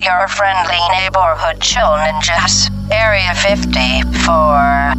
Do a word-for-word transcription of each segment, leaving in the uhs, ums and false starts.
your friendly neighborhood chill ninjas. Area fifty-four.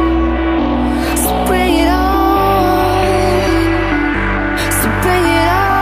Bring it on.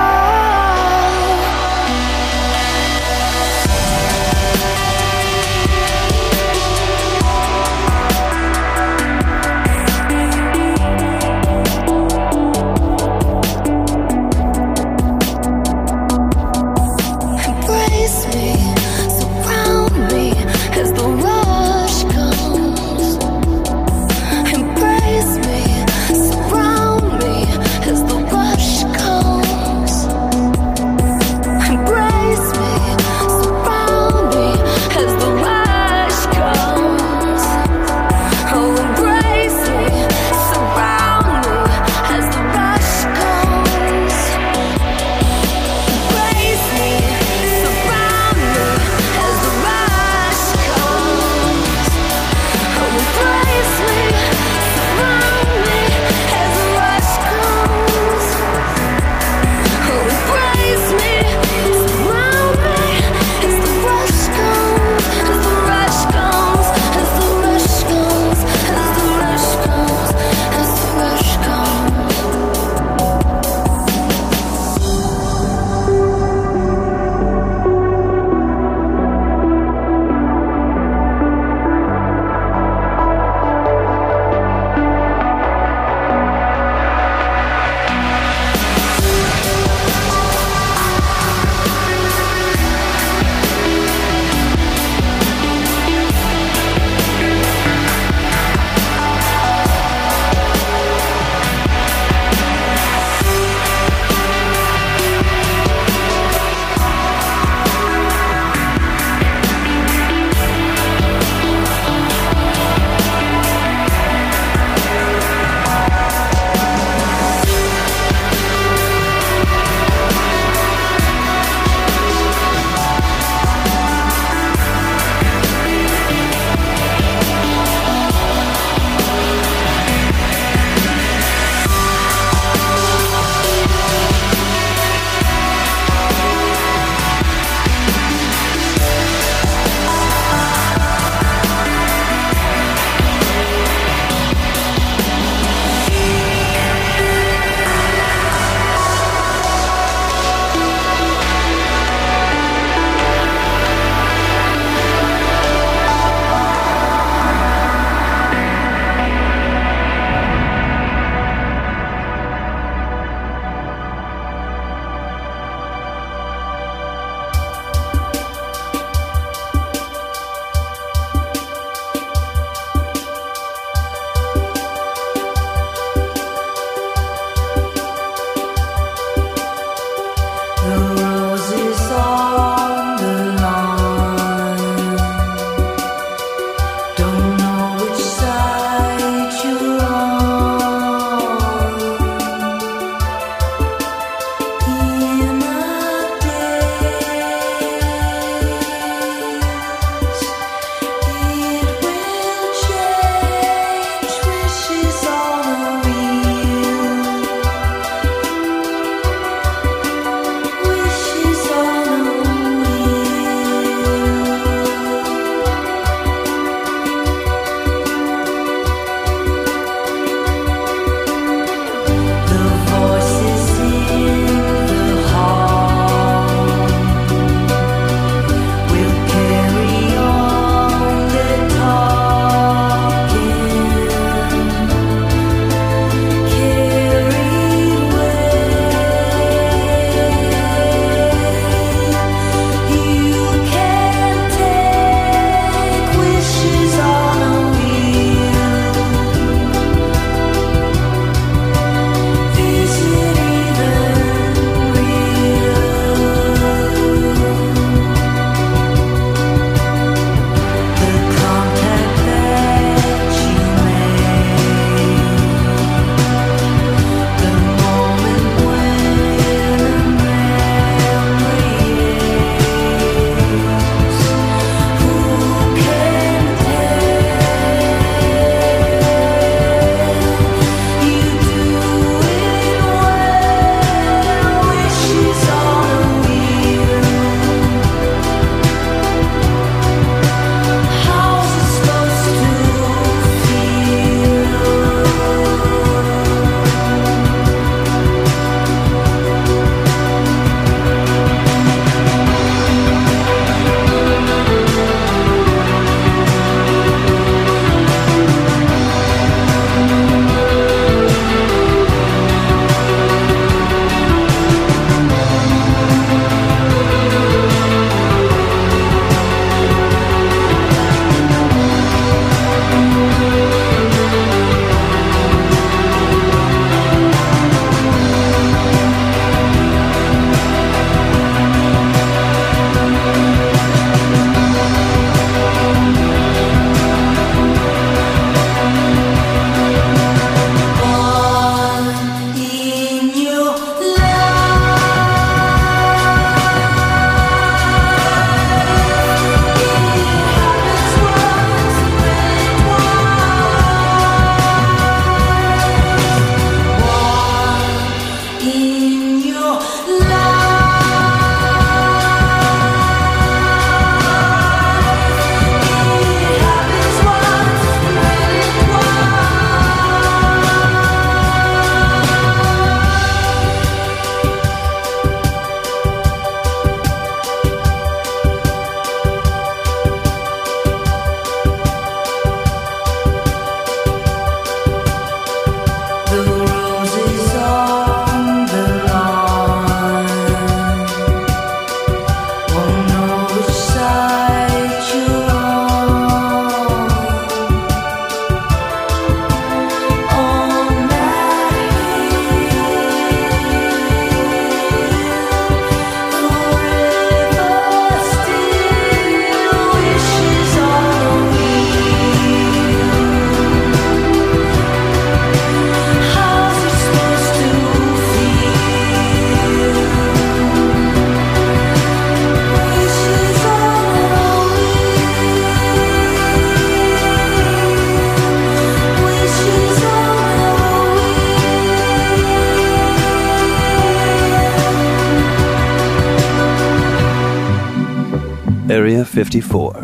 Area fifty-four.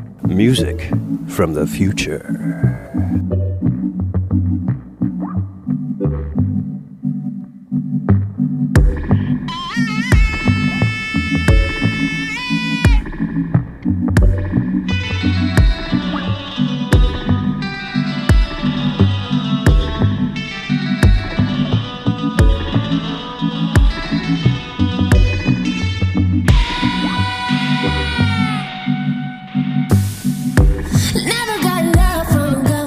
Music from the future. Never got love from a girl.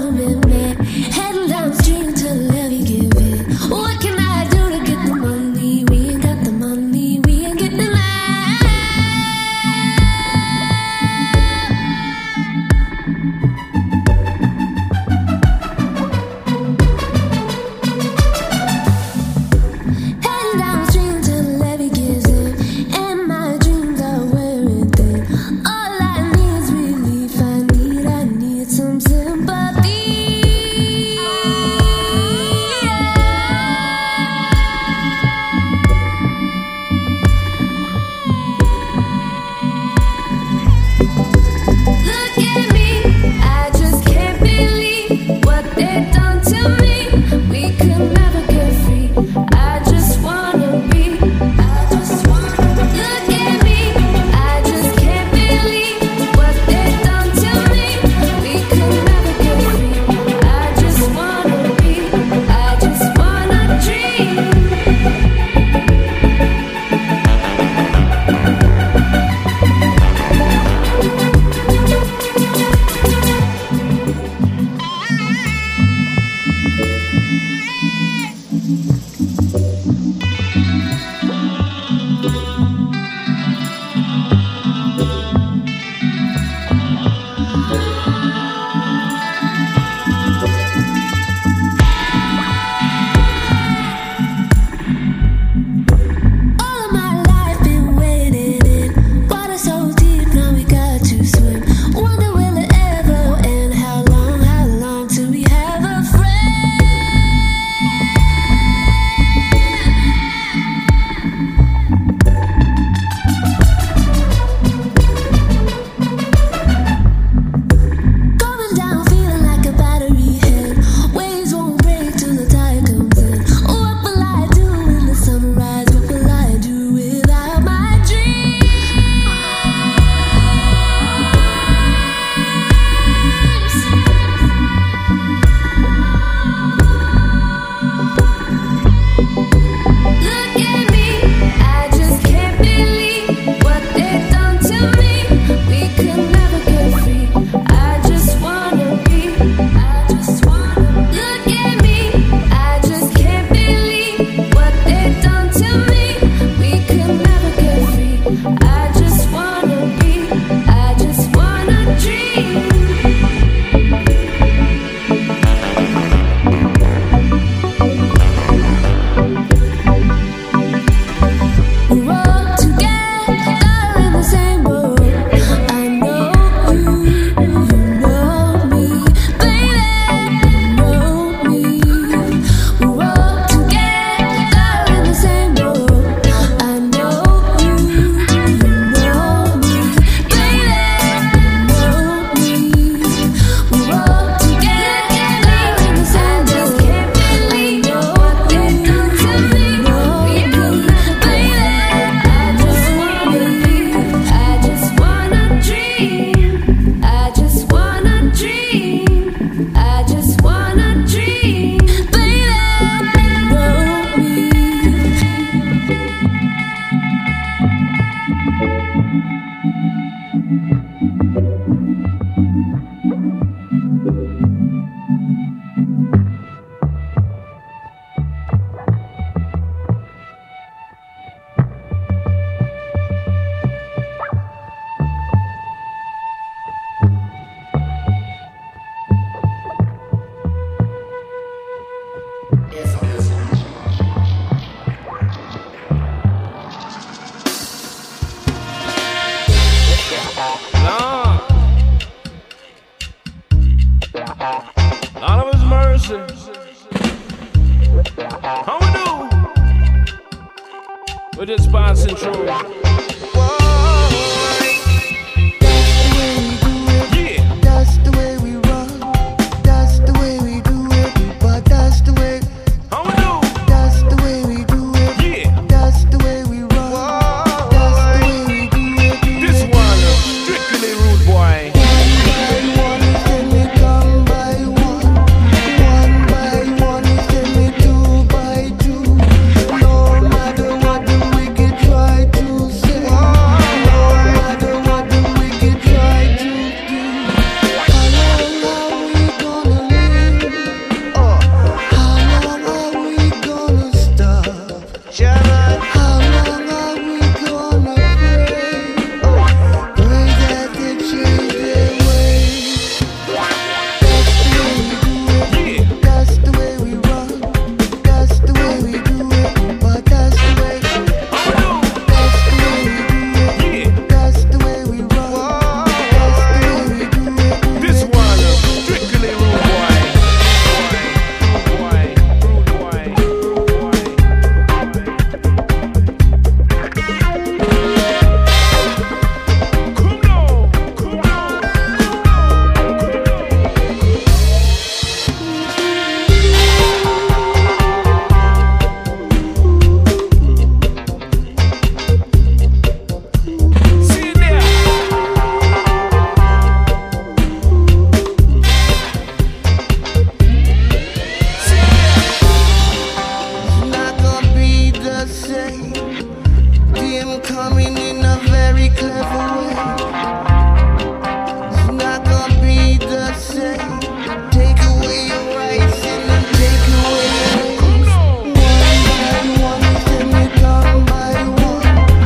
One by one, then we come by one.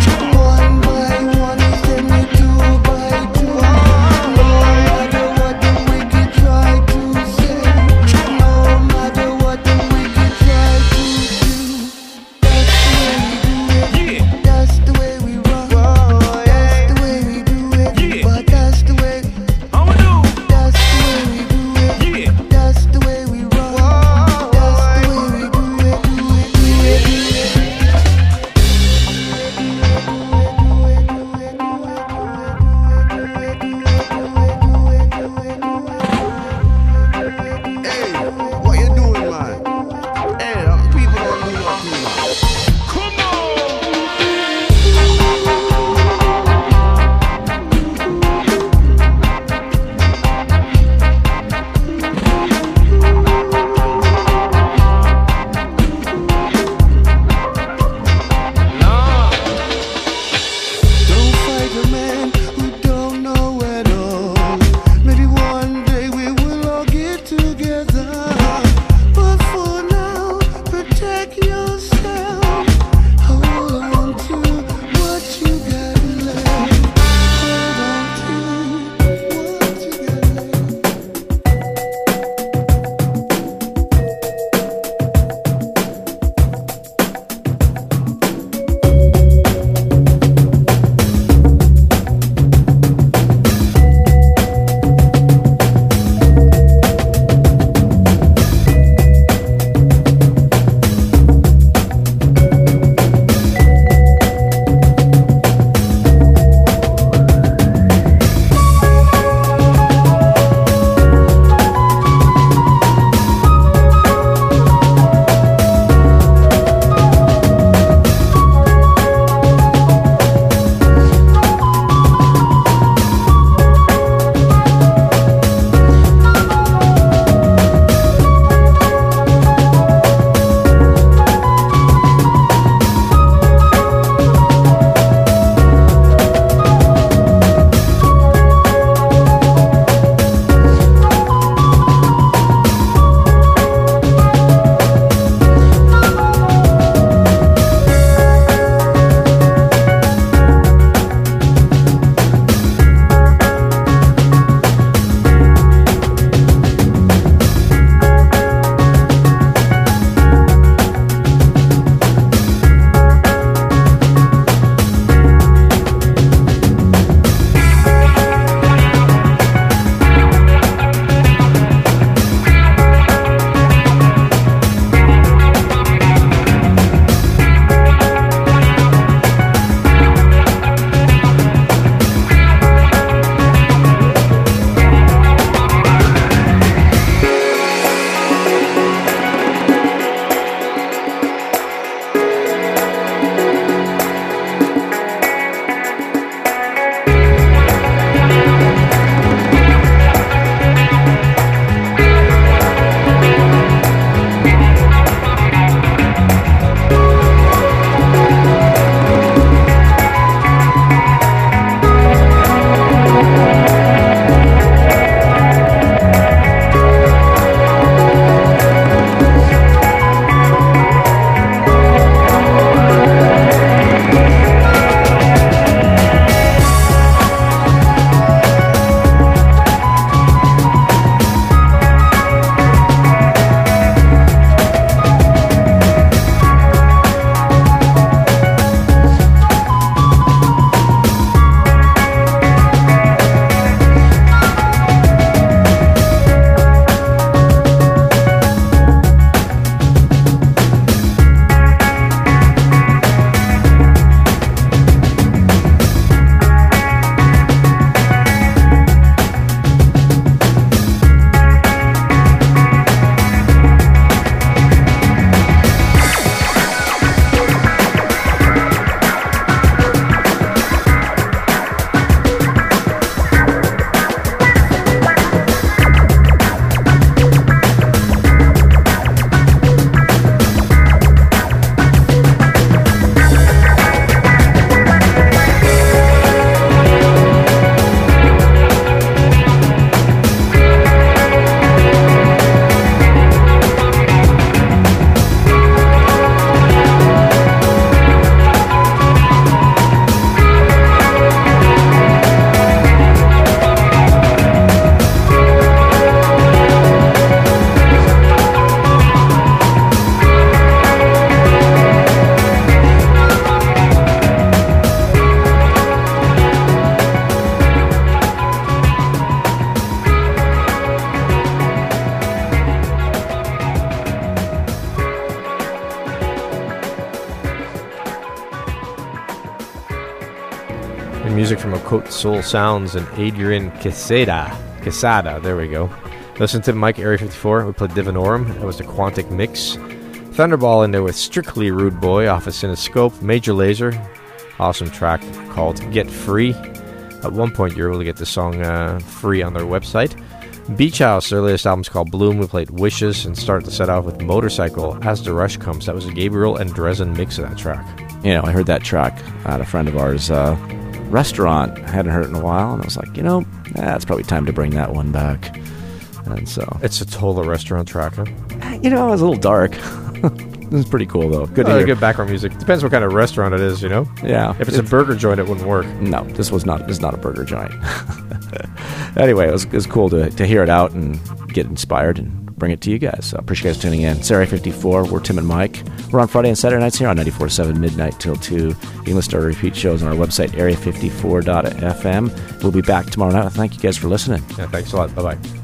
And music from Occult Soul Sounds and Adrian Quesada. Quesada, there we go. Listen to Mike, Area fifty-four. We played Divinorum. That was the Quantic Mix. Thunderball in there with Strictly Rude Boy off of Cinescope. Major Lazer. Awesome track called Get Free. At one point, you're able to get the song uh, free on their website. Beach House, their latest album's called Bloom. We played Wishes and started the set off with Motorcycle As the Rush Comes. That was a Gabriel and Dresden mix of that track. You know, I heard that track at a friend of ours' uh, restaurant. I hadn't heard it in a while, and I was like, you know, eh, it's probably time to bring that one back. And so it's a total restaurant track, huh? You know, it was a little dark. This is pretty cool, though. Good to oh, hear. Good background music. Depends what kind of restaurant it is, you know? Yeah. If it's, it's a burger joint, it wouldn't work. No, this was not. This is not a burger joint. Anyway, it was, it was cool to to hear it out and get inspired and bring it to you guys. So I appreciate you guys tuning in. It's Area fifty-four. We're Tim and Mike. We're on Friday and Saturday nights here on ninety-four point seven midnight till two. You can listen to our repeat shows on our website, area fifty-four dot f m. We'll be back tomorrow night. Thank you guys for listening. Yeah, thanks a lot. Bye-bye.